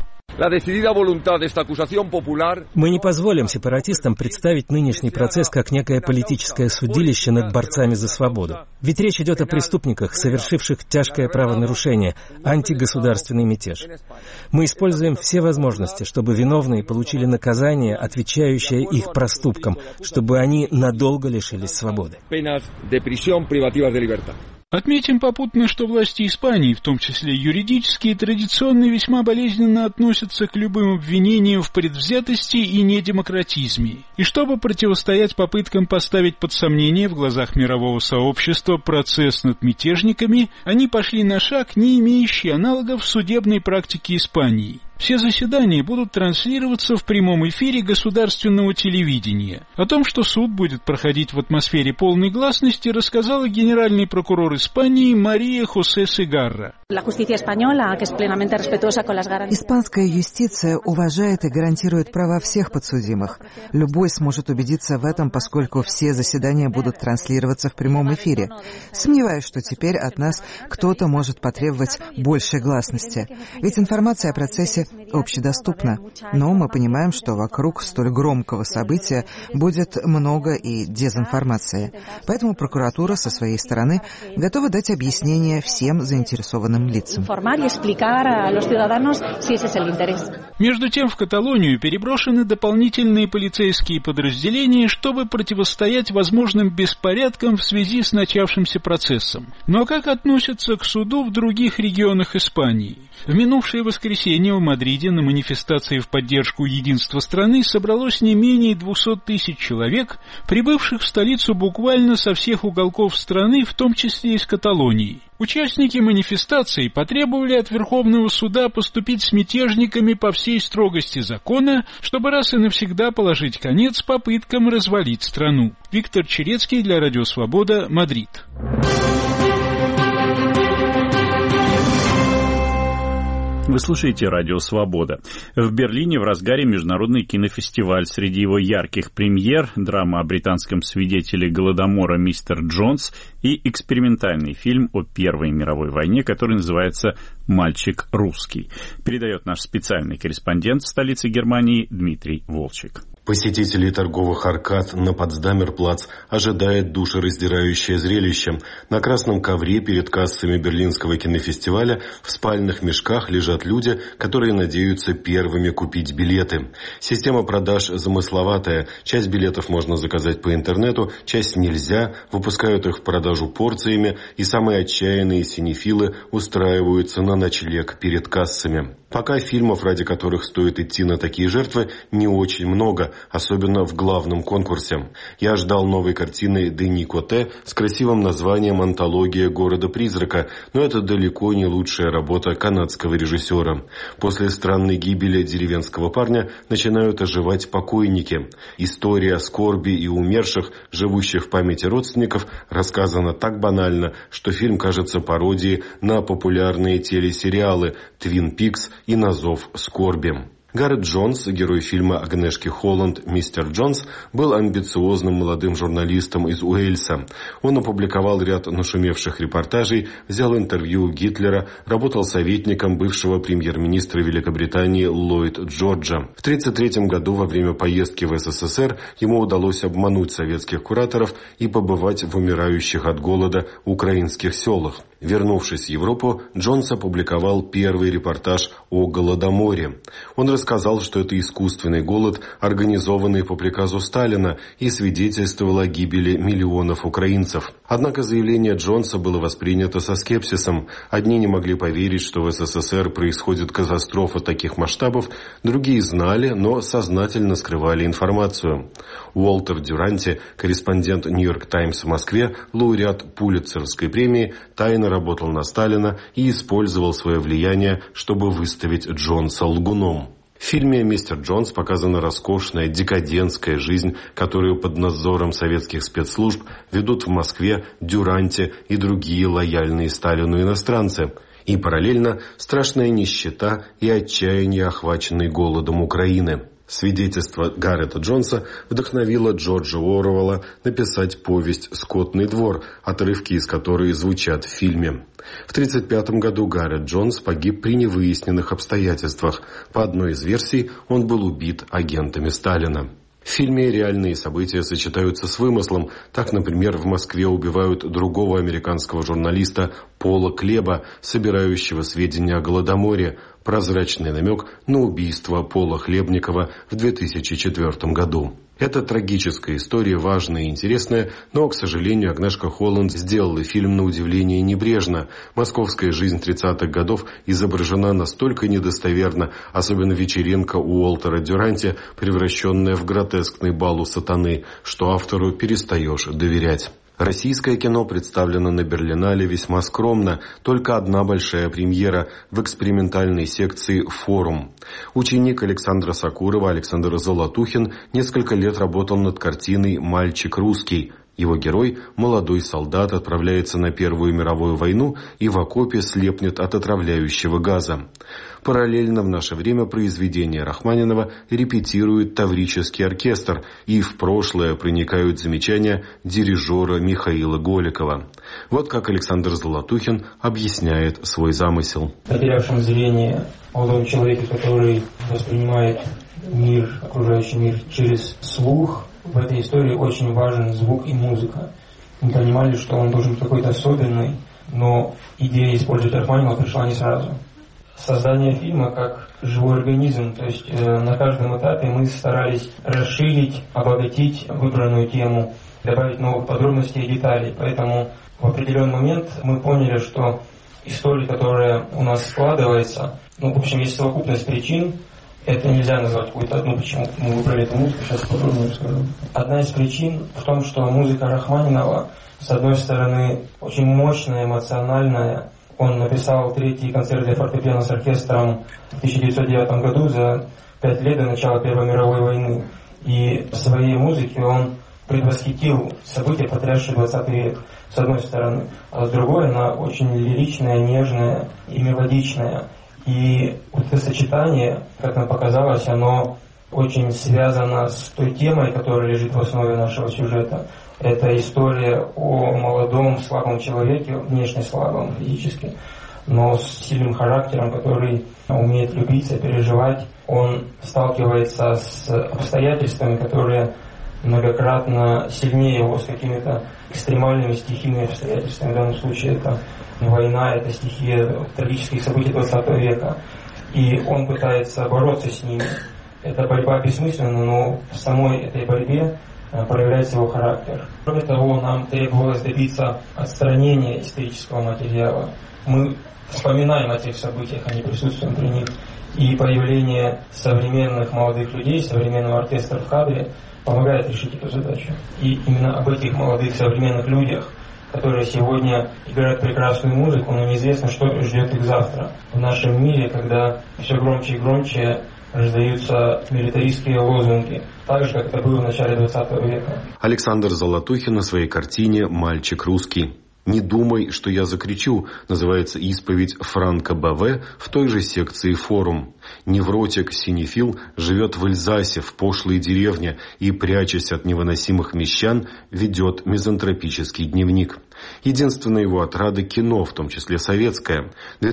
Мы не позволим сепаратистам представить нынешний процесс как некое политическое судилище над борцами за свободу. Ведь речь идет о преступниках, совершивших тяжкое правонарушение, антигосударственный мятеж. Мы используем все возможности, чтобы виновные получили наказание, отвечающее их проступкам, чтобы они надолго лишились свободы. Отметим попутно, что власти Испании, в том числе юридические, традиционно весьма болезненно относятся к любым обвинениям в предвзятости и недемократизме. И чтобы противостоять попыткам поставить под сомнение в глазах мирового сообщества процесс над мятежниками, они пошли на шаг, не имеющий аналогов в судебной практике Испании. Все заседания будут транслироваться в прямом эфире государственного телевидения. О том, что суд будет проходить в атмосфере полной гласности, рассказала генеральный прокурор Испании Мария Хосе Сегарра. Испанская юстиция уважает и гарантирует права всех подсудимых. Любой сможет убедиться в этом, поскольку все заседания будут транслироваться в прямом эфире. Сомневаюсь, что теперь от нас кто-то может потребовать большей гласности. Ведь информация о процессе общедоступна. Но мы понимаем, что вокруг столь громкого события будет много и дезинформации. Поэтому прокуратура со своей стороны готова дать объяснение всем заинтересованным лицам. Между тем, в Каталонию переброшены дополнительные полицейские подразделения, чтобы противостоять возможным беспорядкам в связи с начавшимся процессом. Но как относятся к суду в других регионах Испании? В минувшее воскресенье в Мадриде на манифестации в поддержку единства страны собралось не менее 200 тысяч человек, прибывших в столицу буквально со всех уголков страны, в том числе из Каталонии. Участники манифестации потребовали от Верховного суда поступить с мятежниками по всей строгости закона, чтобы раз и навсегда положить конец попыткам развалить страну. Виктор Черецкий для Радио Свобода, Мадрид. Вы слушаете «Радио Свобода». В Берлине в разгаре международный кинофестиваль. Среди его ярких премьер – драма о британском свидетеле Голодомора «Мистер Джонс» и экспериментальный фильм о Первой мировой войне, который называется «Мальчик русский». Передает наш специальный корреспондент в столице Германии Дмитрий Волчек. Посетителей торговых аркад на Потсдамерплац ожидает душераздирающее зрелище. На красном ковре перед кассами Берлинского кинофестиваля в спальных мешках лежат люди, которые надеются первыми купить билеты. Система продаж замысловатая. Часть билетов можно заказать по интернету, часть нельзя. Выпускают их в продажу порциями, и самые отчаянные синефилы устраиваются на ночлег перед кассами. Пока фильмов, ради которых стоит идти на такие жертвы, не очень много, особенно в главном конкурсе. Я ждал новой картины Дени Коте с красивым названием «Антология города-призрака», но это далеко не лучшая работа канадского режиссера. После странной гибели деревенского парня начинают оживать покойники. История скорби и умерших, живущих в памяти родственников, рассказана так банально, что фильм кажется пародией на популярные телесериалы «Твин Пикс» и «На зов скорби». Гаррет Джонс, герой фильма Агнешки Холланд «Мистер Джонс», был амбициозным молодым журналистом из Уэльса. Он опубликовал ряд нашумевших репортажей, взял интервью у Гитлера, работал советником бывшего премьер-министра Великобритании Ллойд Джорджа. В 1933 году во время поездки в СССР ему удалось обмануть советских кураторов и побывать в умирающих от голода украинских селах. Вернувшись в Европу, Джонс опубликовал первый репортаж о Голодоморе. Он рассказал, что это искусственный голод, организованный по приказу Сталина, и свидетельствовал о гибели миллионов украинцев. Однако заявление Джонса было воспринято со скепсисом. Одни не могли поверить, что в СССР происходит катастрофа таких масштабов, другие знали, но сознательно скрывали информацию. Уолтер Дюранти, корреспондент «Нью-Йорк Таймс» в Москве, лауреат Пулитцеровской премии, тайно работал на Сталина и использовал свое влияние, чтобы выставить Джонса лгуном. В фильме «Мистер Джонс» показана роскошная декадентская жизнь, которую под надзором советских спецслужб ведут в Москве Дюранти и другие лояльные Сталину иностранцы. И параллельно страшная нищета и отчаяние, охваченной голодом Украины. Свидетельство Гаррета Джонса вдохновило Джорджа Оруэлла написать повесть «Скотный двор», отрывки из которой звучат в фильме. В 1935 году Гаррет Джонс погиб при невыясненных обстоятельствах. По одной из версий, он был убит агентами Сталина. В фильме реальные события сочетаются с вымыслом. Так, например, в Москве убивают другого американского журналиста Пола Клеба, собирающего сведения о Голодоморе. Прозрачный намек на убийство Пола Хлебникова в 2004 году. Это трагическая история, важная и интересная, но, к сожалению, Агнешка Холланд сделала фильм на удивление небрежно. Московская жизнь 30-х годов изображена настолько недостоверно, особенно вечеринка у Уолтера Дюранти, превращенная в гротескный бал у сатаны, что автору перестаешь доверять. Российское кино представлено на Берлинале весьма скромно, только одна большая премьера в экспериментальной секции «Форум». Ученик Александра Сакурова Александр Золотухин несколько лет работал над картиной «Мальчик русский». Его герой, молодой солдат, отправляется на Первую мировую войну и в окопе слепнет от отравляющего газа. Параллельно в наше время произведение Рахманинова репетирует Таврический оркестр, и в прошлое проникают замечания дирижера Михаила Голикова. Вот как Александр Золотухин объясняет свой замысел. Потерявшим зрение молодом человеке, который воспринимает мир, окружающий мир через слух, в этой истории очень важен звук и музыка. Мы понимали, что он должен быть какой-то особенный, но идея использовать Рахманинова пришла не сразу. Создание фильма как живой организм, то есть на каждом этапе мы старались расширить, обогатить выбранную тему, добавить новых подробностей и деталей. Поэтому в определенный момент мы поняли, что история, которая у нас складывается, в общем, есть совокупность причин. Это нельзя назвать какую-то одну, почему мы выбрали эту музыку, сейчас подробнее расскажу. Одна из причин в том, что музыка Рахманинова, с одной стороны, очень мощная, эмоциональная. Он написал третий концерт для фортепиано с оркестром в 1909 году, за 5 лет до начала Первой мировой войны. И в своей музыке он предвосхитил события, потрясшие 20 век, с одной стороны. А с другой, она очень лиричная, нежная и мелодичная. И вот это сочетание, как нам показалось, оно очень связано с той темой, которая лежит в основе нашего сюжета. Это история о молодом, слабом человеке, внешне слабом физически, но с сильным характером, который умеет любить, сопереживать. Он сталкивается с обстоятельствами, которые многократно сильнее его, с какими-то экстремальными стихийными обстоятельствами. В данном случае это война, это стихия трагических событий 20 века. И он пытается бороться с ними. Эта борьба бессмысленна, но в самой этой борьбе проявляется его характер. Кроме того, нам требовалось добиться отстранения исторического материала. Мы вспоминаем о тех событиях, а не присутствуем при них. И появление современных молодых людей, современного оркестра в кадре помогает решить эту задачу. И именно об этих молодых современных людях, которые сегодня играют прекрасную музыку, но неизвестно, что ждет их завтра. В нашем мире, когда все громче и громче раздаются милитаристские лозунги, так же, как это было в начале 20 века. Александр Золотухин на своей картине «Мальчик русский». «Не думай, что я закричу» называется исповедь Франка Баве в той же секции «Форум». Невротик-синефил живет в Эльзасе, в пошлой деревне, и, прячась от невыносимых мещан, ведет мизантропический дневник. Единственная его отрада – кино, в том числе советское.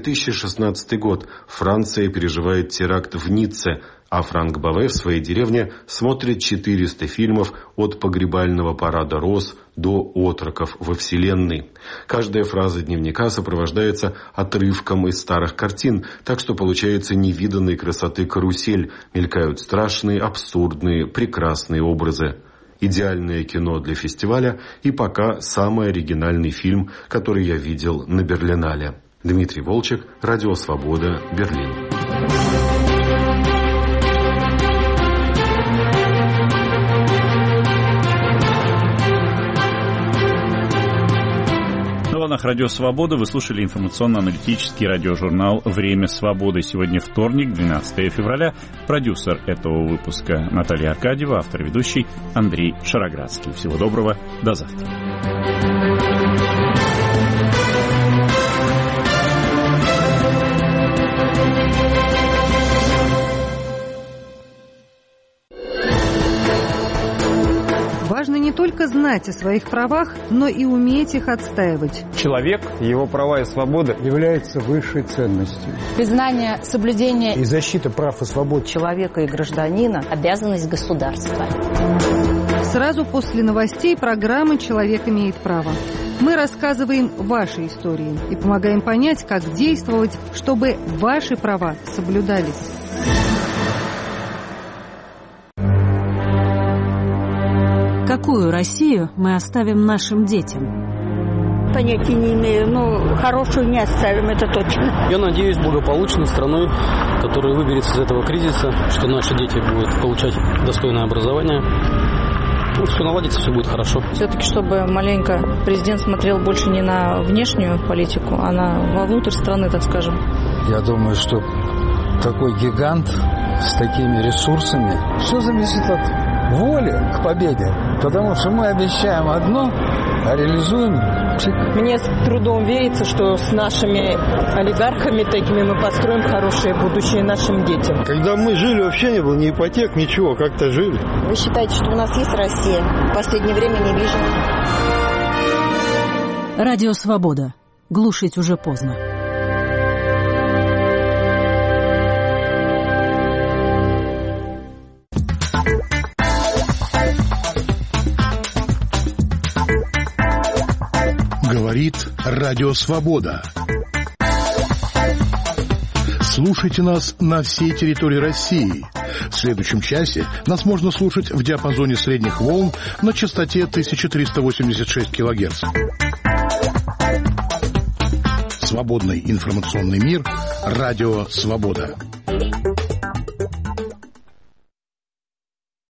2016 год. Франция переживает теракт в Ницце, а Франк Баве в своей деревне смотрит 400 фильмов от «Погребального парада роз» до «Отроков во Вселенной». Каждая фраза дневника сопровождается отрывком из старых картин, так что получается невиданной красоты карусель, мелькают страшные, абсурдные, прекрасные образы. Идеальное кино для фестиваля и пока самый оригинальный фильм, который я видел на Берлинале. Дмитрий Волчек, Радио Свобода, Берлин. На волнах Радио Свобода вы слушали информационно-аналитический радиожурнал «Время свободы». Сегодня вторник, 12 февраля. Продюсер этого выпуска Наталья Аркадьева, автор и ведущий Андрей Шароградский. Всего доброго, до завтра. Важно не только знать о своих правах, но и уметь их отстаивать. Человек, его права и свободы являются высшей ценностью. Признание, соблюдение и защита прав и свобод человека и гражданина – обязанность государства. Сразу после новостей программы «Человек имеет право». Мы рассказываем ваши истории и помогаем понять, как действовать, чтобы ваши права соблюдались. Какую Россию мы оставим нашим детям? Понятия не имею, но хорошую не оставим, это точно. Я надеюсь благополучной страной, которая выберется из этого кризиса, что наши дети будут получать достойное образование. Все наладится, все будет хорошо. Все-таки, чтобы маленько президент смотрел больше не на внешнюю политику, а вовнутрь страны, так скажем. Я думаю, что такой гигант с такими ресурсами, все зависит от воли к победе. Потому что мы обещаем одно, а реализуем пшик. Мне с трудом верится, что с нашими олигархами такими мы построим хорошее будущее нашим детям. Когда мы жили, вообще не было ни ипотек, ничего, как-то жили. Вы считаете, что у нас есть Россия? В последнее время не вижу. Радио «Свобода». Глушить уже поздно. Говорит Радио Свобода. Слушайте нас на всей территории России. В следующем часе нас можно слушать в диапазоне средних волн на частоте 1386 кГц. Свободный информационный мир. Радио Свобода.